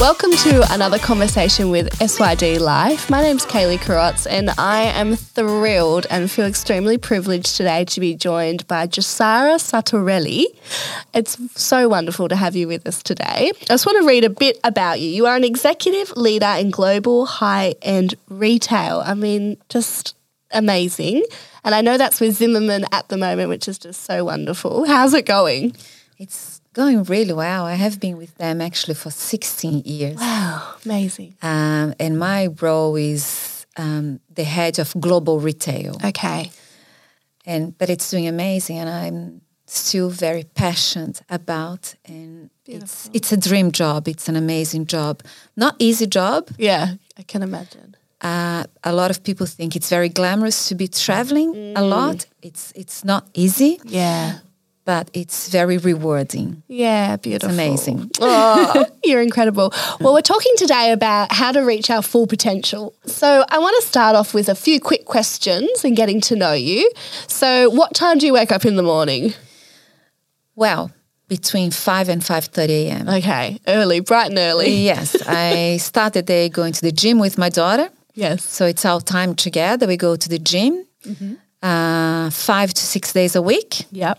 Welcome to another conversation with SYD Life. My name's Kaylee Karotz and I am thrilled and feel extremely privileged today to be joined by Josara Sartorelli. It's so wonderful to have you with us today. I just want to read a bit about you. You are an executive leader in global high-end retail. I mean, just amazing. And I know that's with Zimmerman at the moment, which is just so wonderful. How's it going? It's going really well. I have been with them actually for 16 years. Wow, amazing. And my role is the head of global retail. Okay. But it's doing amazing, and I'm still very passionate about. And it's a dream job. It's an amazing job. Not easy job. Yeah, I can imagine. A lot of people think it's very glamorous to be traveling a lot. It's not easy. Yeah. But it's very rewarding. Yeah, beautiful. It's amazing. Oh, you're incredible. Well, we're talking today about how to reach our full potential. So I want to start off with a few quick questions and getting to know you. So what time do you wake up in the morning? Well, between 5 and 5:30 a.m. Okay, early, bright and early. Yes, I start the day going to the gym with my daughter. Yes. So it's our time together. We go to the gym 5 to 6 days a week. Yep.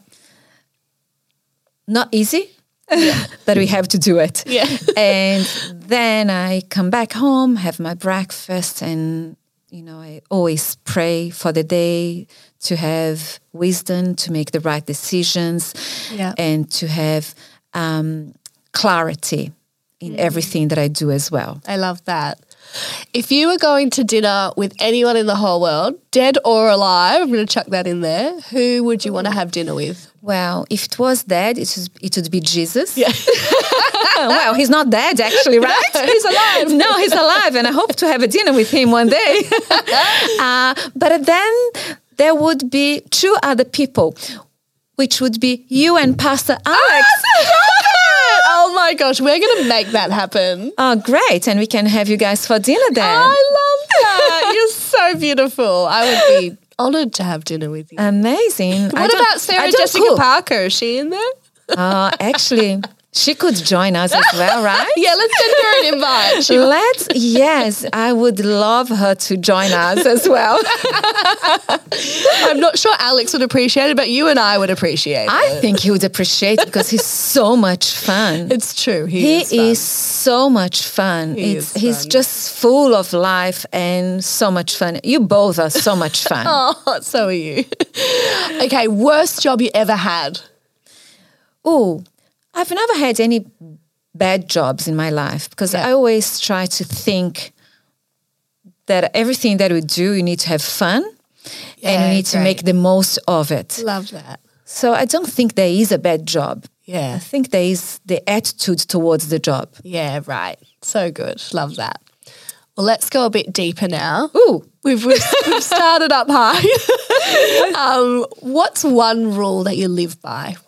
Not easy, but we have to do it. Yeah. And then I come back home, have my breakfast, and, I always pray for the day to have wisdom, to make the right decisions, and to have clarity in everything that I do as well. I love that. If you were going to dinner with anyone in the whole world, dead or alive, I'm going to chuck that in there, who would you want to have dinner with? Well, if it was dead, it would be Jesus. Yeah. Well, he's not dead actually, right? No, he's alive. No, he's alive, and I hope to have a dinner with him one day. But then there would be two other people, which would be you and Pastor Alex. Oh my gosh, we're going to make that happen. Oh, great. And we can have you guys for dinner then. I love that. You're so beautiful. I would be honoured to have dinner with you. Amazing. What about Sarah Jessica Parker? Is she in there? Actually, she could join us as well, right? Yeah, let's send her an invite. Yes, I would love her to join us as well. I'm not sure Alex would appreciate it, but you and I would appreciate it. I think he would appreciate it because he's so much fun. It's true. He is so much fun. He's just full of life and so much fun. You both are so much fun. Oh, so are you. Okay, worst job you ever had? Oh, I've never had any bad jobs in my life because I always try to think that everything that we do, you need to have fun and you need to make the most of it. Love that. So I don't think there is a bad job. Yeah. I think there is the attitude towards the job. Yeah, right. So good. Love that. Well, let's go a bit deeper now. Ooh. We've started up high. What's one rule that you live by?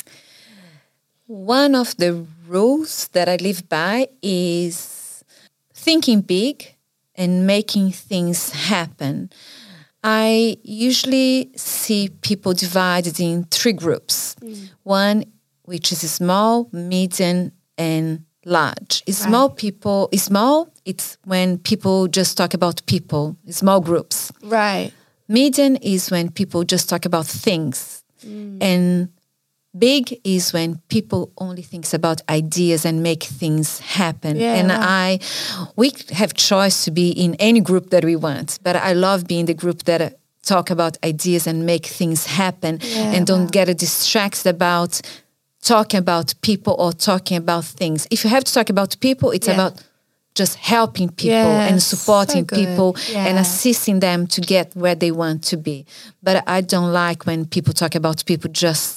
One of the rules that I live by is thinking big and making things happen. I usually see people divided in 3 groups. One, which is small, medium, and large. Small, it's when people just talk about people, small groups. Right. Medium is when people just talk about things. And big is when people only think about ideas and make things happen. We have choice to be in any group that we want, but I love being the group that talk about ideas and make things happen and don't get distracted about talking about people or talking about things. If you have to talk about people, it's about just helping people and supporting people and assisting them to get where they want to be. But I don't like when people talk about people just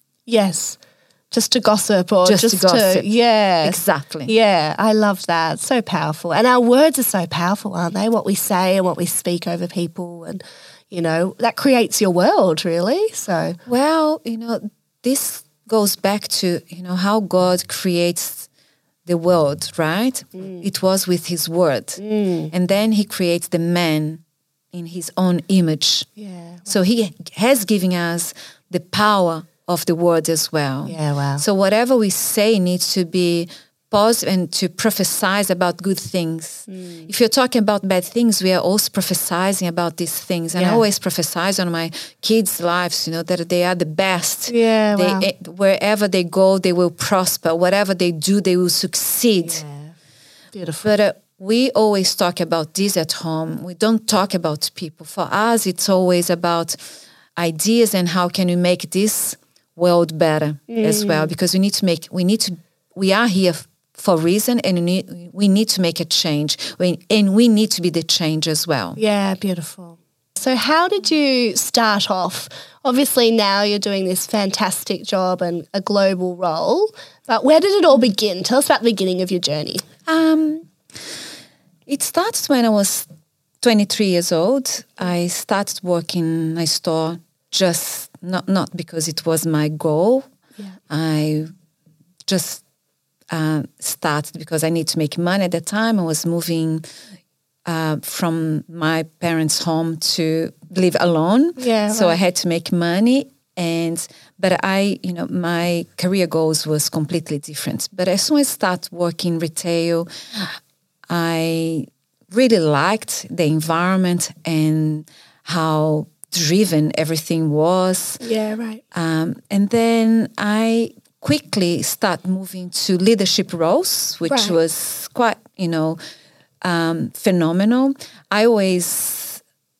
to gossip or just to gossip. Exactly. Yeah, I love that. So powerful. And our words are so powerful, aren't they? What we say and what we speak over people, and that creates your world, really. So this goes back to how God creates the world, right? It was with his word. And then he creates the man in his own image. Yeah. So he has given us the power of the word as well. Yeah, wow. So whatever we say needs to be positive and to prophesize about good things. If you're talking about bad things, we are also prophesizing about these things. And I always prophesize on my kids' lives, that they are the best. Yeah, wow. Wherever they go, they will prosper. Whatever they do, they will succeed. Yeah. Beautiful. But we always talk about this at home. We don't talk about people. For us, it's always about ideas and how can we make this world better as well. Because we are here for a reason, and we need to make a change. And we need to be the change as well. Yeah, beautiful. So how did you start off? Obviously now you're doing this fantastic job and a global role, but where did it all begin? Tell us about the beginning of your journey. It starts when I was 23 years old. I started working in a store just not because it was my goal. Yeah. I just started because I need to make money at the time. I was moving from my parents' home to live alone. Yeah, so right. I had to make money, but my career goals was completely different. But as soon as I started working retail, I really liked the environment and how driven everything was. Yeah, right. And then I quickly start moving to leadership roles, which was quite, phenomenal. I always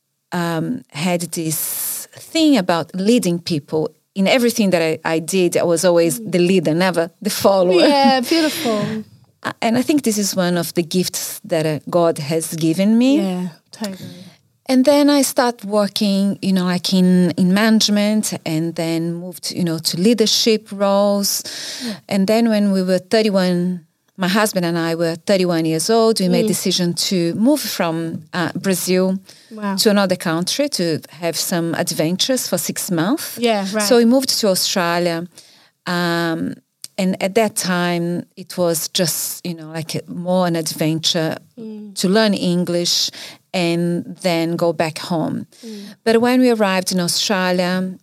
had this thing about leading people. In everything that I did, I was always the leader, never the follower. Yeah, beautiful. And I think this is one of the gifts that God has given me. Yeah, totally. And then I started working, like in management, and then moved, to leadership roles. And then when we were 31, my husband and I were 31 years old, we made a decision to move from Brazil to another country to have some adventures for 6 months. Yeah, right. So we moved to Australia. And at that time, it was just, more an adventure to learn English and then go back home. But when we arrived in Australia,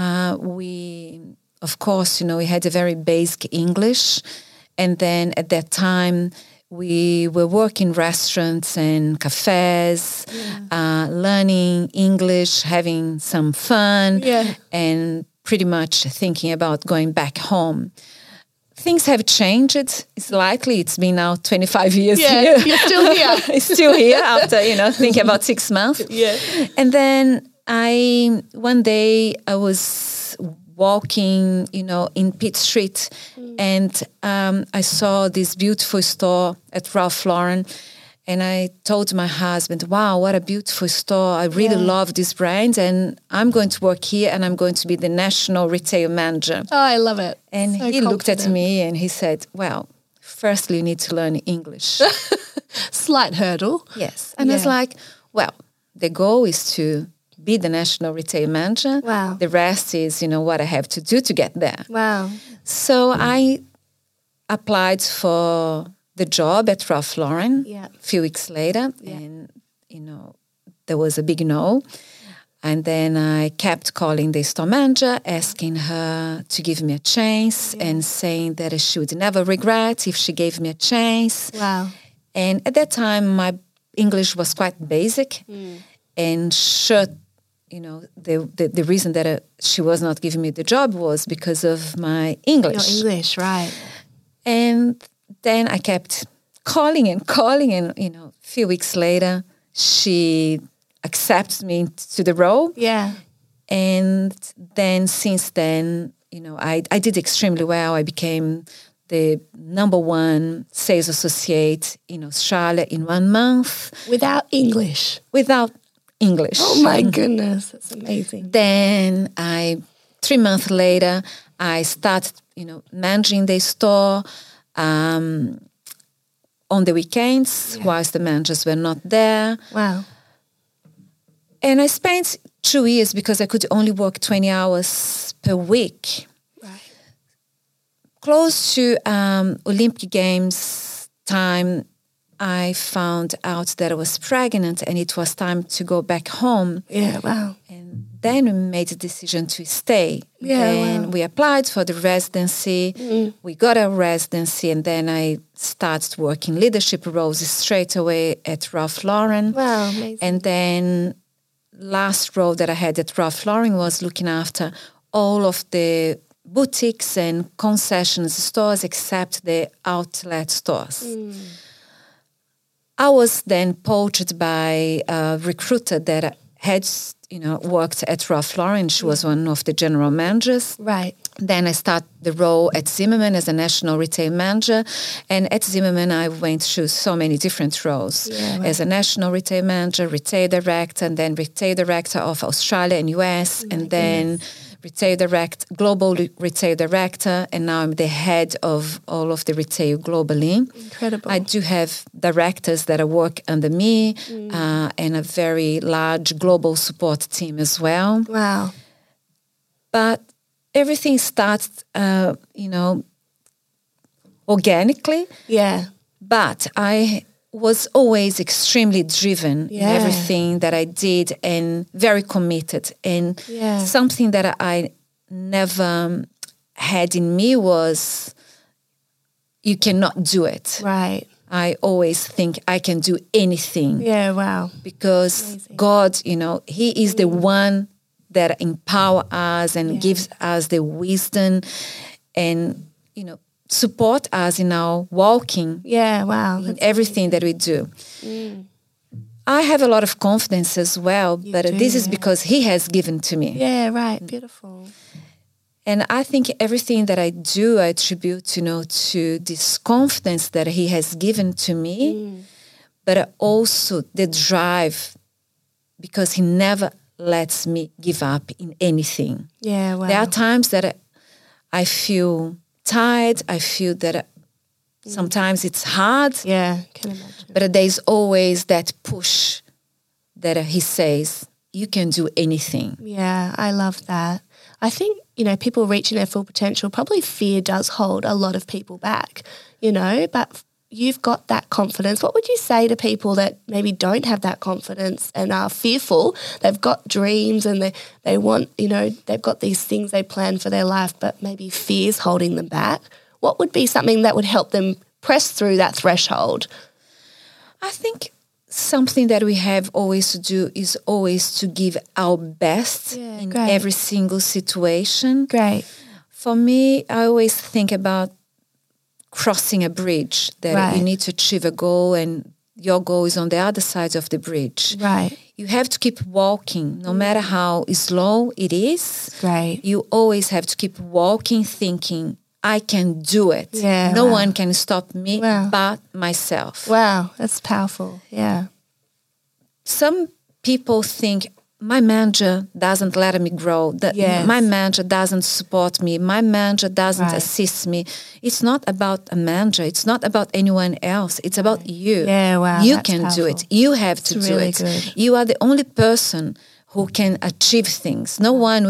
we, of course, we had a very basic English. And then at that time, we were working in restaurants and cafes, learning English, having some fun, and pretty much thinking about going back home. Things have changed slightly. It's been now 25 years here. You're still here. It's still here after, thinking about 6 months. Yeah. And then one day I was walking, in Pitt Street, and I saw this beautiful store at Ralph Lauren. And I told my husband, wow, what a beautiful store. I really love this brand, and I'm going to work here, and I'm going to be the national retail manager. Oh, I love it. And so he looked at me and he said, well, firstly, you need to learn English. Slight hurdle. Yes. And I was like, well, the goal is to be the national retail manager. Wow. The rest is, what I have to do to get there. Wow. So I applied for the job at Ralph Lauren a few weeks later, and, there was a big no. And then I kept calling the store manager, asking her to give me a chance and saying that she would never regret if she gave me a chance. Wow. And at that time, my English was quite basic. And sure, the reason that she was not giving me the job was because of my English. Your English, right. And then I kept calling, and, a few weeks later, she accepted me to the role. Yeah. And then since then, I did extremely well. I became the #1 sales associate in Australia in 1 month. Without English? Without English. Oh my goodness, that's amazing. Then 3 months later, I started, managing the store on the weekends whilst the managers were not there. Wow. And I spent 2 years because I could only work 20 hours per week. Right. Close to Olympic Games time, I found out that I was pregnant and it was time to go back home. Yeah, wow. And then we made a decision to stay. And we applied for the residency. We got a residency, and then I started working leadership roles straight away at Ralph Lauren. Wow, amazing. And then last role that I had at Ralph Lauren was looking after all of the boutiques and concessions stores except the outlet stores. I was then poached by a recruiter that had, worked at Ralph Lauren. She was one of the general managers. Right. Then I started the role at Zimmermann as a national retail manager. And at Zimmermann, I went through so many different roles. As a national retail manager, retail director, and then retail director of Australia and US, and then global retail director, and now I'm the head of all of the retail globally. Incredible. I do have directors that work under me and a very large global support team as well. Wow. But everything starts, organically. Yeah. But I was always extremely driven in everything that I did and very committed. And something that I never had in me was, you cannot do it. Right. I always think I can do anything. Yeah, wow. Because amazing. God, He is the one that empowers us and gives us the wisdom and, support us in our walking. Yeah, wow. In everything that we do. I have a lot of confidence as well, this is because He has given to me. Yeah, right. Beautiful. And I think everything that I do, I attribute, to this confidence that He has given to me, but also the drive, because He never lets me give up in anything. Yeah, wow. There are times that I feel tired. I feel that sometimes it's hard. Yeah, can imagine. But there's always that push that He says, you can do anything. Yeah, I love that. I think, people reaching their full potential, probably fear does hold a lot of people back, but you've got that confidence. What would you say to people that maybe don't have that confidence and are fearful? They've got dreams and they want, they've got these things they plan for their life, but maybe fear's holding them back. What would be something that would help them press through that threshold? I think something that we have always to do is always to give our best in every single situation. Great. For me, I always think about crossing a bridge, that you need to achieve a goal and your goal is on the other side of the bridge. Right. You have to keep walking, no matter how slow it is. Great. You always have to keep walking, thinking, I can do it. Yeah, no one can stop me but myself. Wow, that's powerful. Yeah. Some people think, my manager doesn't let me grow. My manager doesn't support me. My manager doesn't assist me. It's not about a manager. It's not about anyone else. It's about you. Yeah, wow. You can do it. You have to do really it. Good. You are the only person who can achieve things. No one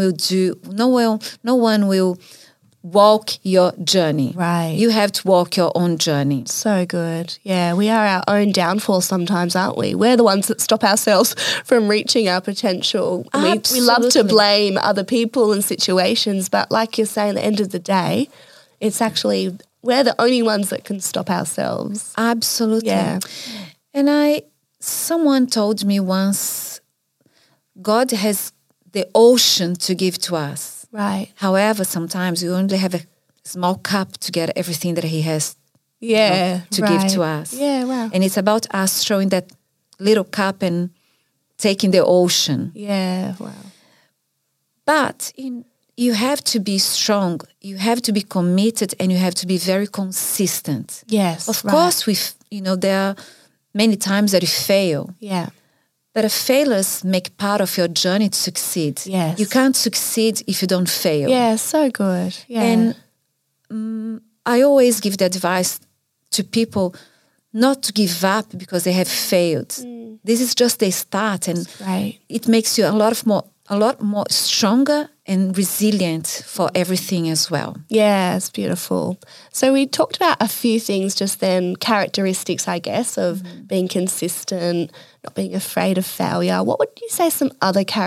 will walk your journey. Right. You have to walk your own journey. So good. Yeah, we are our own downfall sometimes, aren't we? We're the ones that stop ourselves from reaching our potential. We love to blame other people and situations, but like you're saying, at the end of the day, it's actually, we're the only ones that can stop ourselves. Absolutely. Yeah. And someone told me once, God has the ocean to give to us. Right. However, sometimes we only have a small cup to get everything that He has to give to us. Yeah, wow. And it's about us throwing that little cup and taking the ocean. Yeah, wow. But you have to be strong. You have to be committed and you have to be very consistent. Yes, Of course, there are many times that you fail. Yeah. But failures make part of your journey to succeed. Yes. You can't succeed if you don't fail. Yeah, so good. Yeah. And I always give the advice to people not to give up because they have failed. This is just a start, and it makes you a lot more stronger and resilient for everything as well. Yeah, it's beautiful. So we talked about a few things just then, characteristics, I guess, of being consistent, not being afraid of failure. What would you say some other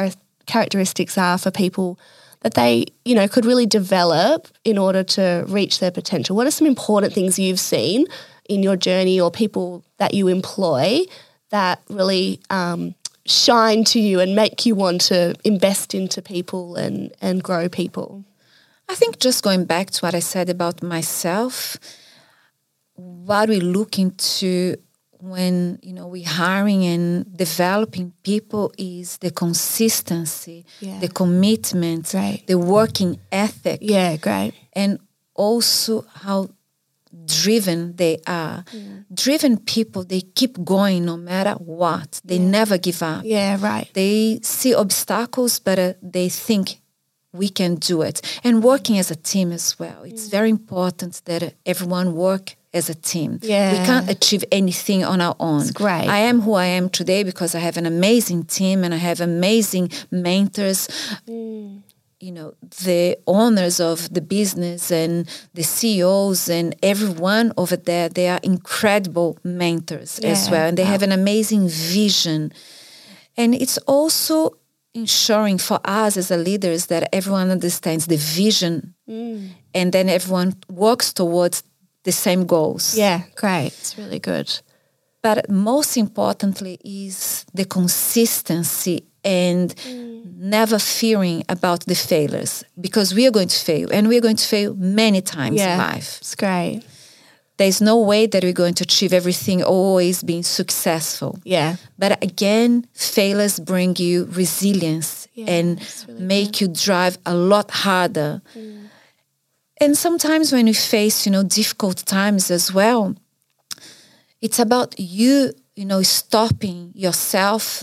characteristics are for people that they, could really develop in order to reach their potential? What are some important things you've seen in your journey or people that you employ that really shine to you and make you want to invest into people and grow people? I think just going back to what I said about myself, what we look into when, we're hiring and developing people is the consistency, the commitment, the working ethic. Yeah, great. And also how driven they are. Driven people, they keep going no matter what. They never give up. Yeah, right. They see obstacles, but they think we can do it. And working as a team as well. It's very important that everyone work as a team. Yeah. We can't achieve anything on our own. It's great. I am who I am today because I have an amazing team and I have amazing mentors. The owners of the business and the CEOs and everyone over there, they are incredible mentors as well. And they have an amazing vision. And it's also ensuring for us as leaders that everyone understands the vision and then everyone works towards the same goals. Yeah, great. It's really good. But most importantly is the consistency and never fearing about the failures, because we are going to fail and we are going to fail many times in life. It's great. There's no way that we're going to achieve everything always being successful. Yeah. But again, failures bring you resilience and really make you drive a lot harder. And sometimes when you face, difficult times as well, it's about you, stopping yourself,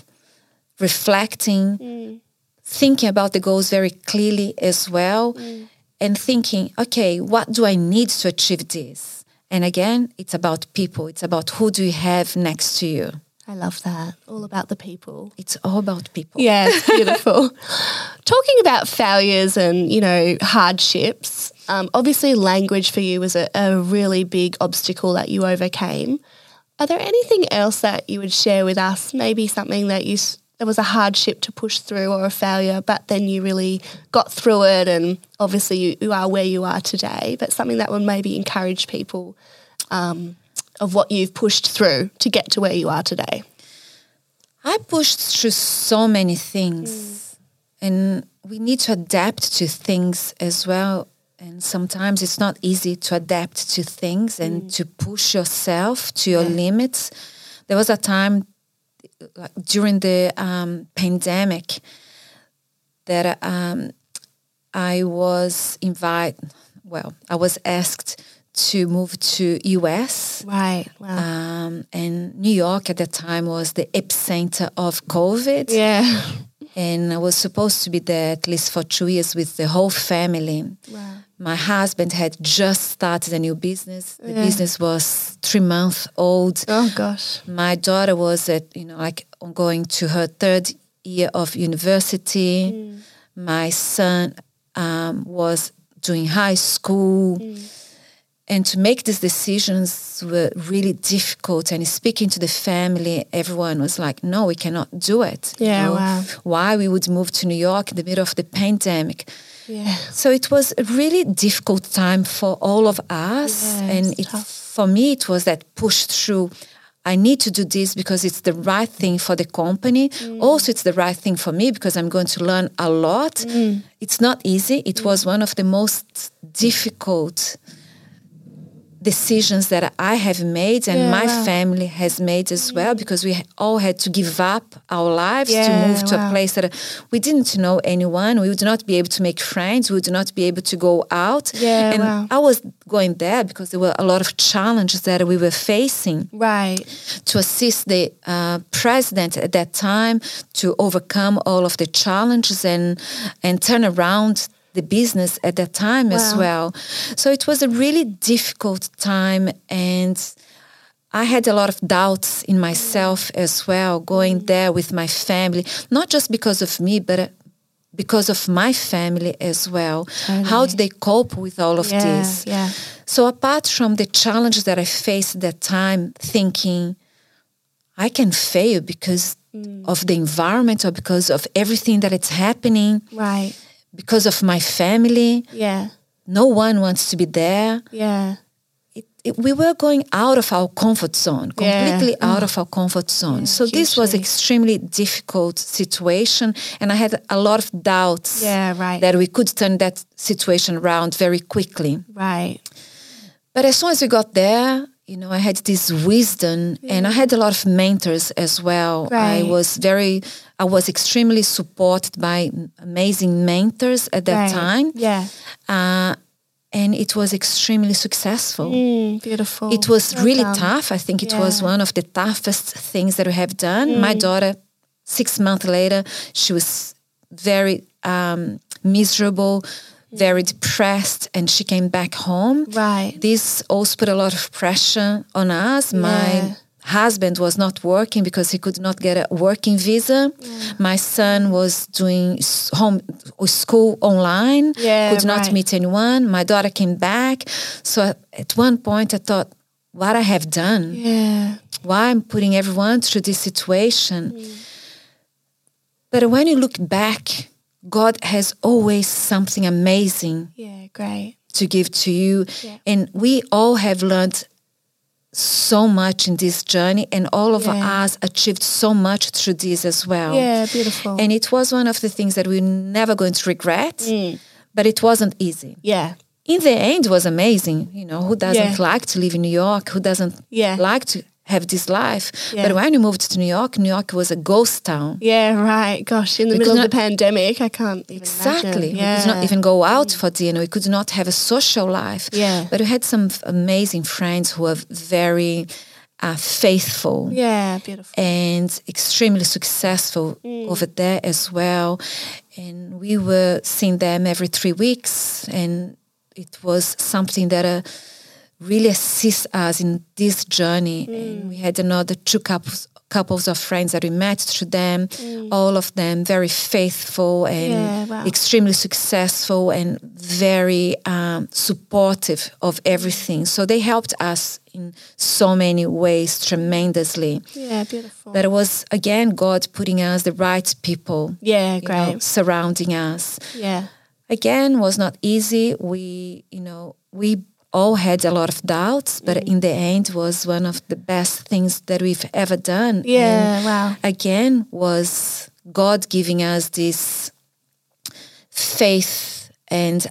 reflecting, thinking about the goals very clearly as well, and thinking, okay, what do I need to achieve this? And again, it's about people. It's about who do you have next to you. I love that. All about the people. It's all about people. Yeah, it's beautiful. Talking about failures and, hardships, obviously language for you was a really big obstacle that you overcame. Are there anything else that you would share with us? Maybe something that there was a hardship to push through or a failure, but then you really got through it and obviously you are where you are today, but something that would maybe encourage people of what you've pushed through to get to where you are today? I pushed through so many things and we need to adapt to things as well. And sometimes it's not easy to adapt to things and to push yourself to your limits. There was a time during the pandemic that I was asked to move to US. Right, wow. And New York at that time was the epicenter of COVID. Yeah. And I was supposed to be there at least for 2 years with the whole family. Wow. My husband had just started a new business. The business was 3 months old. Oh, gosh. My daughter was going to her 3rd year of university. My son was doing high school. And to make these decisions were really difficult. And speaking to the family, everyone was like, no, we cannot do it. Yeah, wow. Why we would move to New York in the middle of the pandemic. Yeah. So it was a really difficult time for all of us. Yeah, and for me, it was that push through. I need to do this because it's the right thing for the company. Also, it's the right thing for me because I'm going to learn a lot. It's not easy. It was one of the most difficult decisions that I have made and my family has made as well, because we all had to give up our lives to move to a place that we didn't know anyone. We would not be able to make friends. We would not be able to go out. I was going there because there were a lot of challenges that we were facing. Right. To assist the president at that time to overcome all of the challenges and turn around the business at that time as well. So it was a really difficult time, and I had a lot of doubts in myself as well, going there with my family, not just because of me, but because of my family as well. Totally. How do they cope with all of this? So apart from the challenges that I faced at that time, thinking, I can fail because of the environment or because of everything that is happening. Right. Because of my family. Yeah. No one wants to be there. Yeah. We were going out of our comfort zone, completely out of our comfort zone. Yeah, so this was extremely difficult situation, and I had a lot of doubts that we could turn that situation around very quickly. Right. But as soon as we got there, you know, I had this wisdom, and I had a lot of mentors as well. Right. I was extremely supported by amazing mentors at that time. Yeah. And it was extremely successful. Beautiful. It was really tough. I think it was one of the toughest things that we have done. My daughter, 6 months later, she was very miserable, very depressed, and she came back home. Right. This also put a lot of pressure on us. My husband was not working because he could not get a working visa. My son was doing school online, could not meet anyone. My daughter came back. So at one point I thought, what I have done? Why I'm putting everyone through this situation? But when you look back, God has always something amazing to give to you. And we all have learned so much in this journey, and all of us achieved so much through this as well. Yeah, beautiful. And it was one of the things that we're never going to regret, but it wasn't easy. Yeah. In the end, it was amazing. You know, who doesn't like to live in New York? Who doesn't like to have this life? But when we moved to New York was a ghost town. Yeah, right. Gosh, in the middle of the pandemic, I can't even imagine. We could not even go out for dinner. We could not have a social life. Yeah. But we had some amazing friends who were very faithful. Yeah, beautiful. And extremely successful over there as well. And we were seeing them every 3 weeks, and it was something that really assist us in this journey. And we had another 2 couples of friends that we met through them, all of them very faithful and extremely successful and very supportive of everything. So they helped us in so many ways tremendously. Yeah, beautiful. But it was, again, God putting us the right people surrounding us. Yeah. Again, was not easy. We all had a lot of doubts, but in the end was one of the best things that we've ever done. Yeah, Again, was God giving us this faith and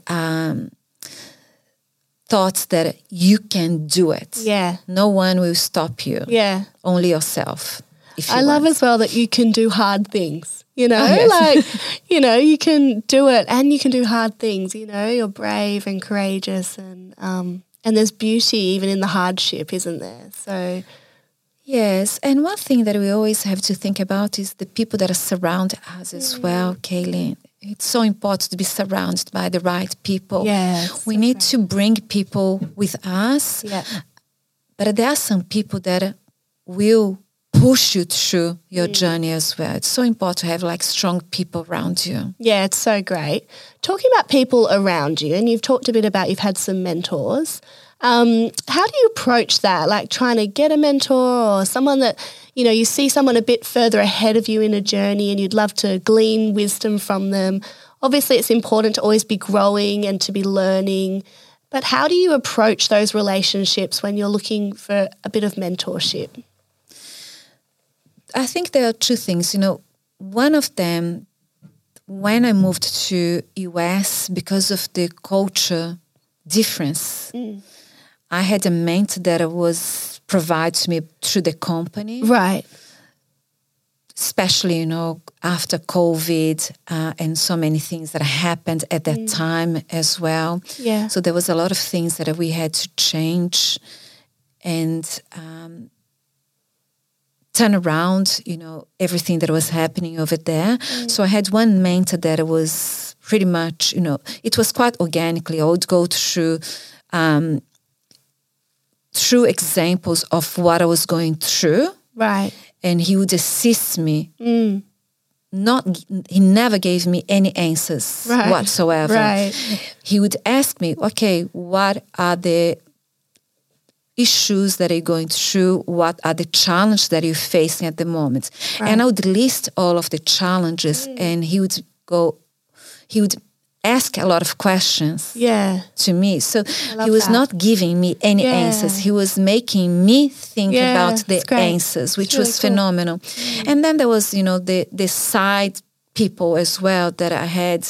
thoughts that you can do it. Yeah. No one will stop you. Yeah. Only yourself. I love as well that you can do hard things, you know, you can do it and you can do hard things, you know, you're brave and courageous and there's beauty even in the hardship, isn't there? So. Yes, and one thing that we always have to think about is the people that surround us as well, Kaylee. It's so important to be surrounded by the right people. Yes, we need to bring people with us, but there are some people that will push you through your journey as well. It's so important to have strong people around you. Yeah, it's so great. Talking about people around you, and you've talked a bit about you've had some mentors. How do you approach that? Like trying to get a mentor or someone that, you know, you see someone a bit further ahead of you in a journey and you'd love to glean wisdom from them. Obviously, it's important to always be growing and to be learning. But how do you approach those relationships when you're looking for a bit of mentorship? I think there are 2 things. You know, one of them, when I moved to US, because of the culture difference, I had a mentor that was provided to me through the company. Right. Especially, you know, after COVID and so many things that happened at that time as well. Yeah. So there was a lot of things that we had to change and turn around, you know, everything that was happening over there. So I had one mentor that was pretty much, you know, it was quite organically. I would go through examples of what I was going through. Right. And he would assist me. He never gave me any answers whatsoever. Right. He would ask me, okay, what are the issues that you're going through, what are the challenges that you're facing at the moment. Right. And I would list all of the challenges, and he would ask a lot of questions to me. So he was not giving me any answers. He was making me think about the answers, which was phenomenal. And then there was, the side people as well that I had.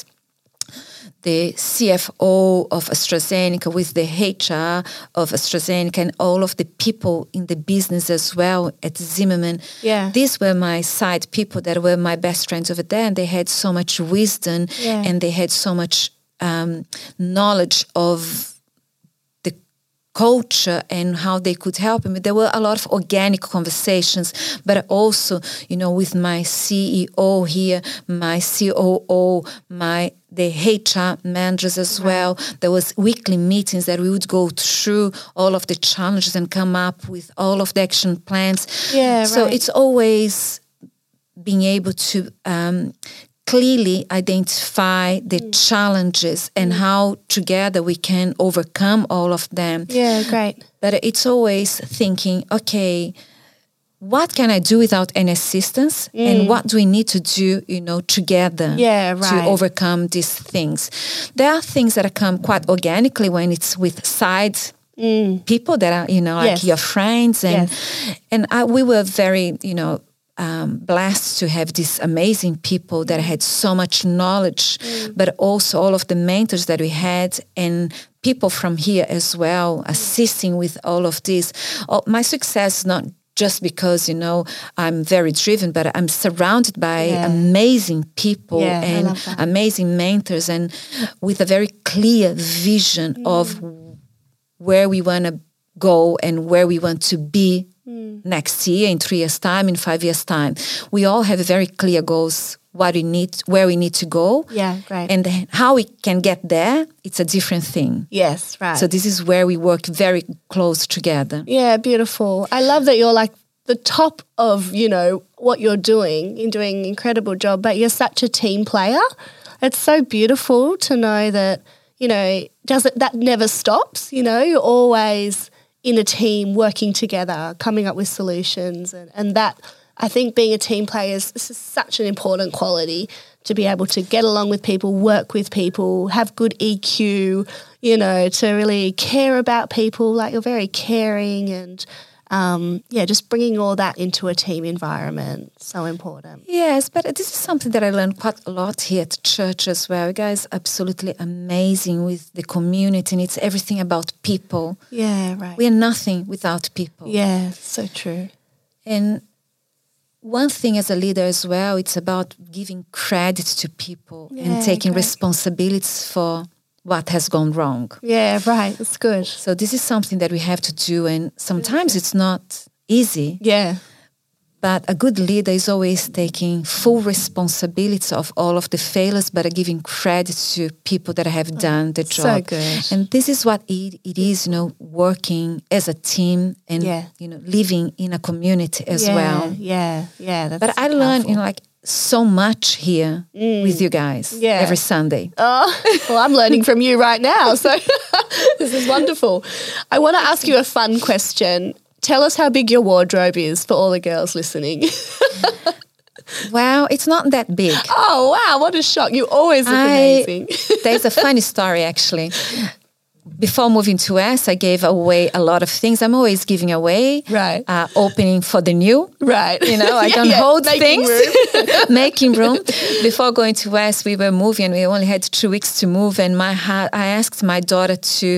The CFO of AstraZeneca with the HR of AstraZeneca and all of the people in the business as well at Zimmerman. Yeah. These were my side people that were my best friends over there, and they had so much wisdom and they had so much knowledge of the culture and how they could help me. There were a lot of organic conversations, but also, with my CEO here, my COO, the HR managers as well. There was weekly meetings that we would go through all of the challenges and come up with all of the action plans. Yeah, so it's always being able to clearly identify the challenges and how together we can overcome all of them. Yeah, great. But it's always thinking, okay, what can I do without any assistance? And what do we need to do, together to overcome these things? There are things that come quite organically when it's with side people that are, like your friends. And we were very, blessed to have these amazing people that had so much knowledge, but also all of the mentors that we had and people from here as well, assisting with all of this. My success is not just because, I'm very driven, but I'm surrounded by amazing people and amazing mentors, and with a very clear vision of where we want to go and where we want to be next year, in 3 years' time, in 5 years' time. We all have very clear goals, what we need, where we need to go. Yeah, right. And how we can get there, it's a different thing. Yes, right. So this is where we work very close together. Yeah, beautiful. I love that you're like the top of, what you're doing. You're doing an incredible job, but you're such a team player. It's so beautiful to know that, that never stops. You're always in a team working together, coming up with solutions. And that, I think being a team player is such an important quality, to be able to get along with people, work with people, have good EQ, to really care about people. Like, you're very caring and, just bringing all that into a team environment. So important. Yes, but this is something that I learned quite a lot here at church as well. You guys are absolutely amazing with the community, and it's everything about people. Yeah, right. We are nothing without people. Yeah, so true. And one thing as a leader as well, it's about giving credit to people and taking responsibilities for what has gone wrong. Yeah, right. That's good. So this is something that we have to do, and sometimes it's not easy. Yeah. But a good leader is always taking full responsibility of all of the failures, but giving credit to people that have done the job. So good. And this is what it is, working as a team and, living in a community as well. Yeah, that's but I learned, so much here with you guys every Sunday. Oh, well, I'm learning from you right now. So this is wonderful. I want to ask you a fun question. Tell us how big your wardrobe is for all the girls listening. Well, it's not that big. Oh, wow. What a shock. You always look amazing. There's a funny story, actually. Before moving to US, I gave away a lot of things. I'm always giving away. Right. Opening for the new. Right. I don't hold things. Making room. Before going to US, we were moving and we only had 2 weeks to move. And I asked my daughter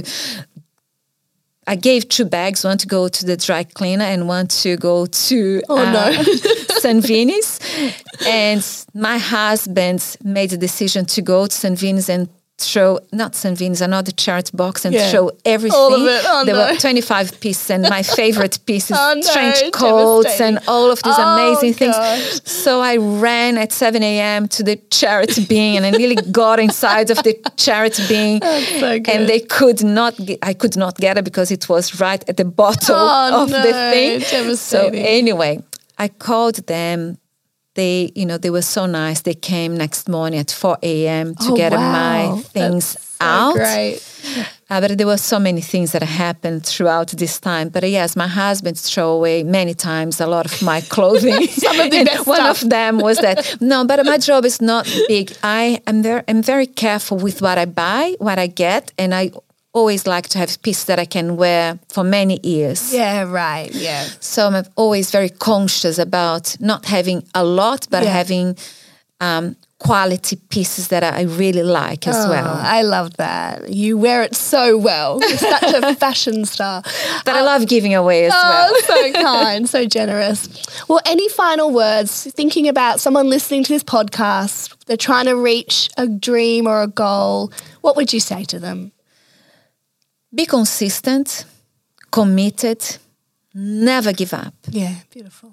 I gave 2 bags, one to go to the dry cleaner and one to go to Sanvini's. And my husband made the decision to go to Sanvini's and throw, not Sanvini's, another charity box and throw everything. All of it. There were 25 pieces, and my favorite pieces, trench coats and all of these amazing things. So I ran at 7 a.m. to the charity bin, and I nearly got inside of the charity bin. That's so good. And I could not get it because it was right at the bottom of the thing. Devastating. So anyway, I called them. They were so nice. They came next morning at 4 a.m. to get my things out. Great. But there were so many things that happened throughout this time. But yes, my husband threw away many times a lot of my clothing. Some of the best one stuff. of them was that. No, but my job is not big. I'm very careful with what I buy, what I get, and I always like to have pieces that I can wear for many years. Yeah, right. Yeah. So I'm always very conscious about not having a lot, but having quality pieces that I really like as well. I love that. You wear it so well. You're such a fashion star. But I love giving away as well. So kind, so generous. Well, any final words, thinking about someone listening to this podcast, they're trying to reach a dream or a goal, what would you say to them? Be consistent, committed, never give up. Yeah, beautiful.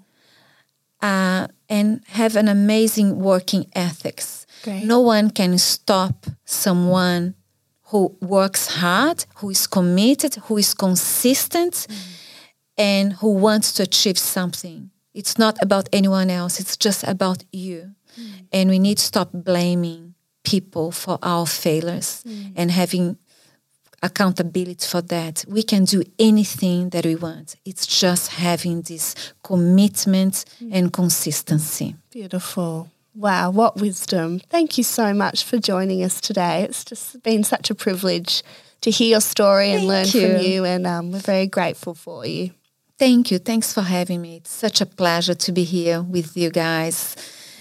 And have an amazing working ethics. Great. No one can stop someone who works hard, who is committed, who is consistent, and who wants to achieve something. It's not about anyone else. It's just about you. And we need to stop blaming people for our failures and having accountability for that. We can do anything that we want. It's just having this commitment and consistency. Beautiful. Wow, what wisdom. Thank you so much for joining us today. It's just been such a privilege to hear your story and learn from you, and we're very grateful for you. Thank you. Thanks for having me. It's such a pleasure to be here with you guys.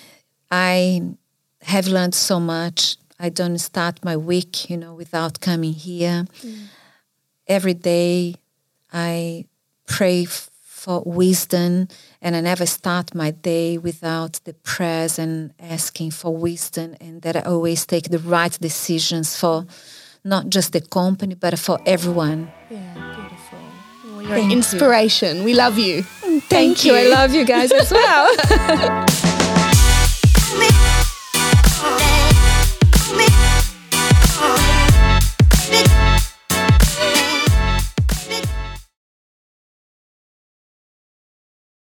I have learned so much. I don't start my week, without coming here. Every day I pray for wisdom, and I never start my day without the prayers and asking for wisdom, and that I always take the right decisions for not just the company, but for everyone. Yeah, beautiful. Well, you're an inspiration. We love you. Thank you. I love you guys as well.